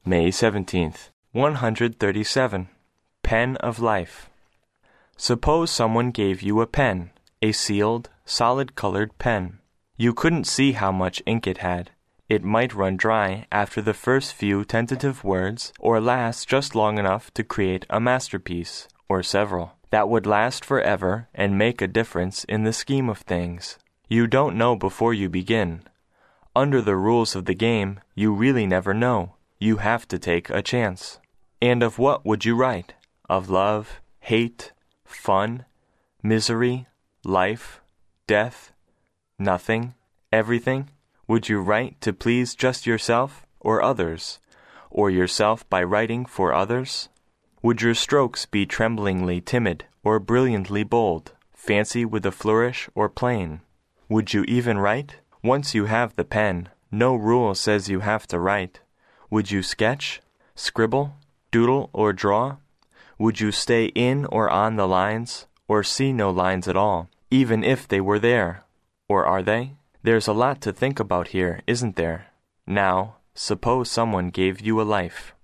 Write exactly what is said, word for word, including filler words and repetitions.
May seventeenth. one hundred thirty-seven. Pen of Life. Suppose someone gave you a pen, a sealed, solid-colored pen. You couldn't see how much ink it had. It might run dry after the first few tentative words, or last just long enough to create a masterpiece, or several, that would last forever and make a difference in the scheme of things. You don't know before you begin. Under the rules of the game, you really never know. You have to take a chance. And of what would you write? Of love, hate, fun, misery, life, death, nothing, everything? Would you write to please just yourself or others, or yourself by writing for others? Would your strokes be tremblingly timid or brilliantly bold, fancy with a flourish or plain? Would you even write? Once you have the pen, no rule says you have to write. Would you sketch, scribble, doodle, or draw? Would you stay in or on the lines, or see no lines at all, even if they were there? Or are they? There's a lot to think about here, isn't there? Now, suppose someone gave you a life.